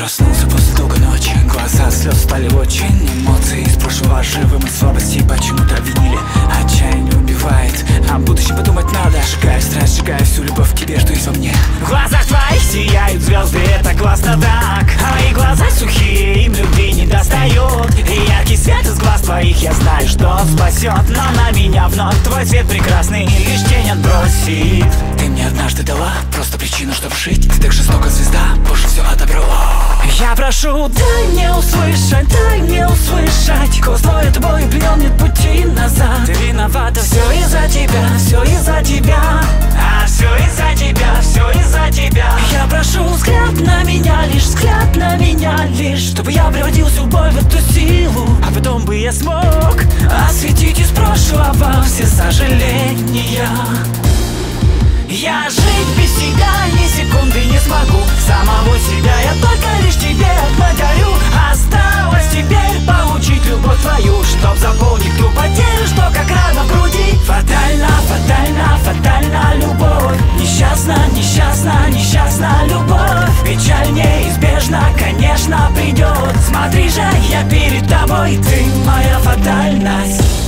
Проснулся после долгой ночи, глаза слез стали очень. Эмоции из прошлого живы, мы слабости почему-то обвинили. Отчаяние убивает, о будущем подумать надо. Сжигаю страсть, сжигаю всю любовь к тебе, что есть во мне. В глазах твоих сияют звезды, это классно так. А мои глаза сухие, им любви не достает. И яркий свет из глаз твоих, я знаю, что он спасет. Но на меня вновь твой цвет прекрасный лишь тень отбросит. Ты мне однажды дала просто причину, чтобы жить. Ты так жестоко, звезда, позже все отобрала. Я прошу, дай мне услышать, дай мне услышать. Голос твой тобой пленен, нет пути назад. Ты виновата, все из-за тебя, все из-за тебя. А все из-за тебя, все из-за тебя. Я прошу, взгляд на меня лишь, взгляд на меня лишь, чтобы я превратился в любовь, в эту силу. А потом бы я смог осветить из прошлого все сожаления. Я жить без тебя ни секунды не смогу. Самого себя я только лишь тебе благодарю. Осталось теперь получить любовь твою, чтоб заполнить ту потерю, что как рана в груди. Фатально, фатально, фатально любовь. Несчастна, несчастна, несчастна любовь. Печаль неизбежна, конечно, придет. Смотри же, я перед тобой, ты моя фатальность.